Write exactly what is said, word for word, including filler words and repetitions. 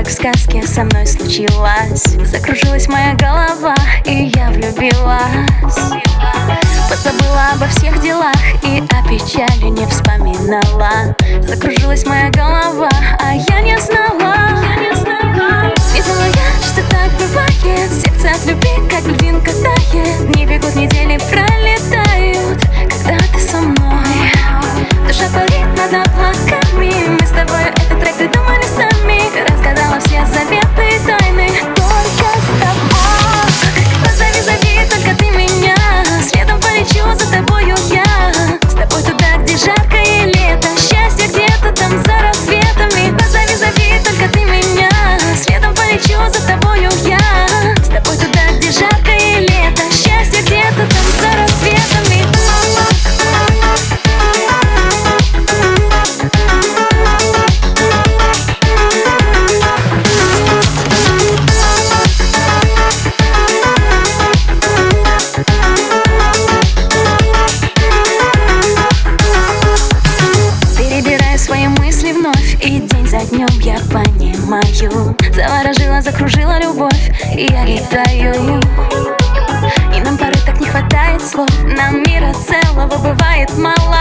как в сказке со мной случилось. Закружилась моя голова, и я влюбилась. Позабыла обо всех делах и о печали не вспоминала. Закружилась моя голова, а я не знала. Не знала я, что так бывает. Сердце от любви, как льдинка тает. Дни бегут, недели пролетают, когда ты со мной. Душа парит над облаками. Мы с тобой этот трек придумали сами. Разгадала все заветы и тайны только с тобой. Позови, зови только ты меня. Следом полечу за тобою я. С тобой туда, где жарко и лето. Счастье где-то там за рассветами. Позови, зови только ты меня. Следом полечу за тобою я. С тобой туда, где жарко и лето. Счастье где-то там за рассветами. И день за днем я понимаю. Заворожила, закружила любовь, и я летаю. И нам порой так не хватает слов. Нам мира целого бывает мало.